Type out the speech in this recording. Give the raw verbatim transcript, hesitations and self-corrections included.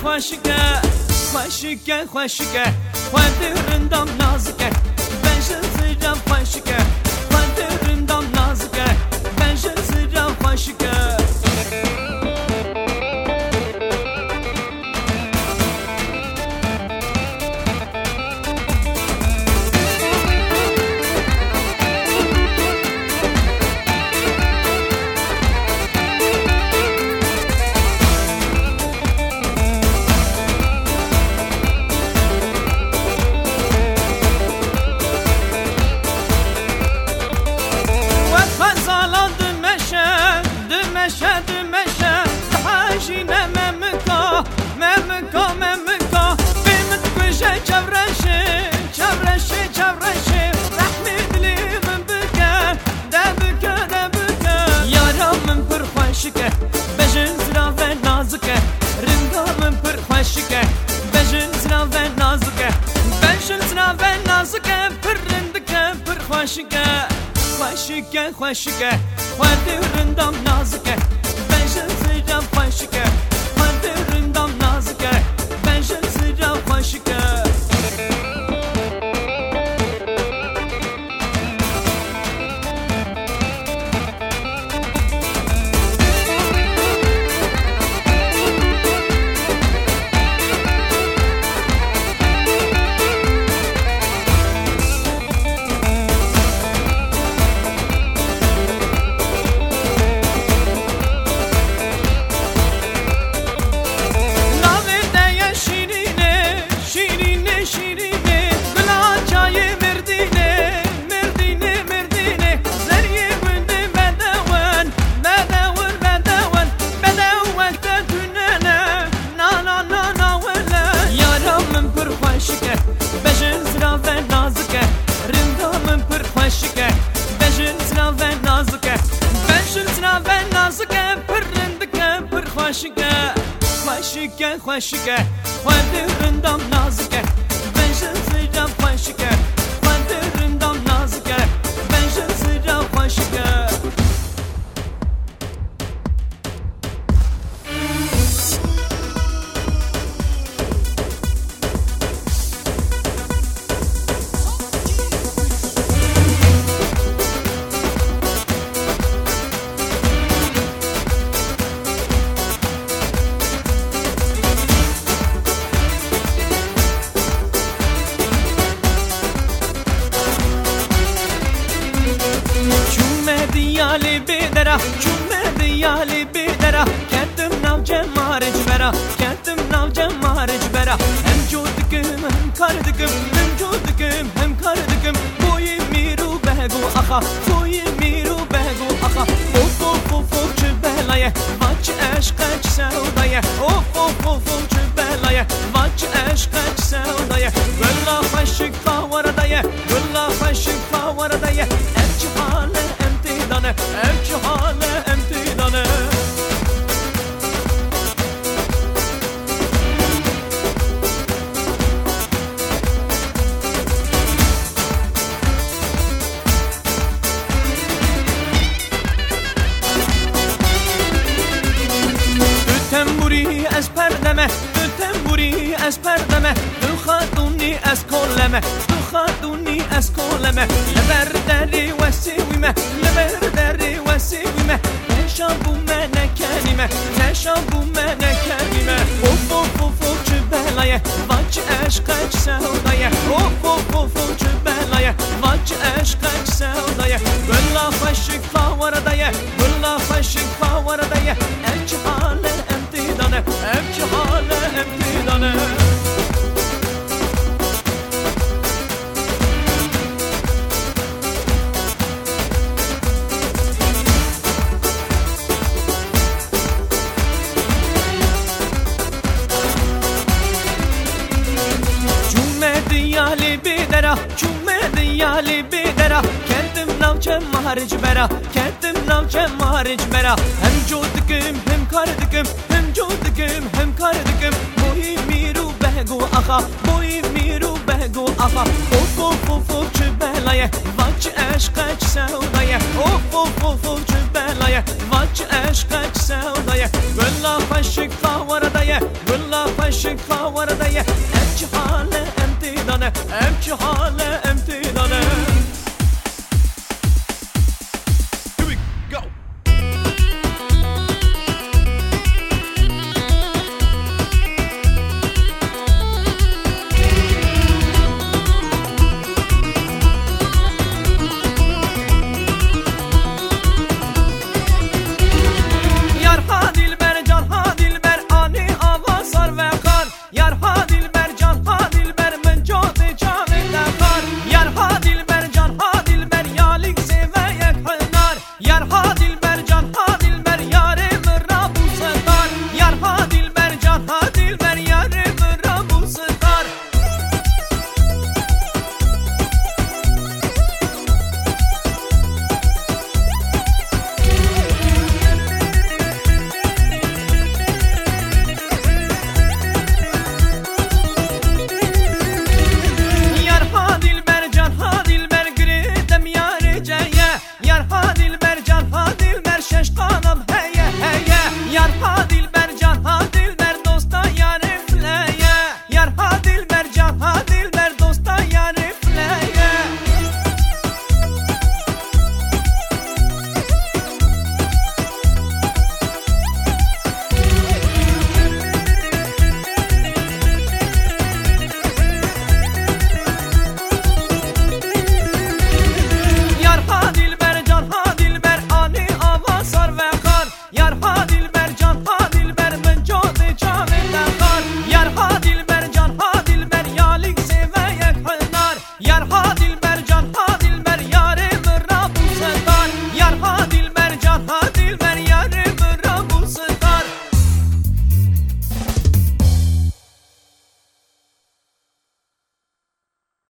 خوشگه خوشگه خوشگه خودرندم نازکه بنشن زیرم خوشگه خودرندم نازکه بنشن زیرم خوشگه خوشگه خوشگه خوشگه خودرندم نازکه بنشن زیرم خوشگه خودرندم نازکه بنشن زیرم خوشگه خوشگه خوشگه خودرندم نازکه بنشن زیرم خوشگه خودرندم نازکه بنشن زیرم خوشگه دیالی بیدرا چومه دیالی بیدرا کردم ناو جمارج برا کردم ناو جمارج برا هم جودکم هم کاردکم هم جودکم هم کاردکم بوی میرو بگو آخا بوی میرو بگو آخا اوف اوف اوف اوف چه بلایه واچ عشقک سودایه اوف اوف اوف اوف چه بلایه واچ عشقک سودایه والله خوشک فاوردایه والله خوشک فاوردایه اچ حاله امچه حال امتدانه تو تنبوری از پردمه تو تنبوری از پردمه تو خاتونی از کلمه تو خاتونی از کلمه لبردری وسیویمه لبردری وسیویمه نشان بومه نکنیمه نشان بومه نکنیمه اوف اوف اوف اوف چه بلایه واچ عشقک سودایه اوف اوف اوف اوف چه بلایه واچ عشقک سودایه والله خوشک فاوردایه والله خوشک فاوردایه اچ حال امتدانه اچ حال امتدانه دیالی بیدرا چومه دیالی بیدرا کردم ناو جمارج برا کردم ناو جمارج برا هم جودکم هم کاردکم هم جودکم هم کاردکم بوی میرو بگو آخا بوی میرو بگو آخا اوف اوف اوف چه بلایه واچ وچ عشقک سودایه اوف اوف اوف اوف چه بلایه وچ عشقک سودایه گلا پشک خاوردایه گلا پشک خاوردایه ام چه حاله ام دیدانه ام چه حاله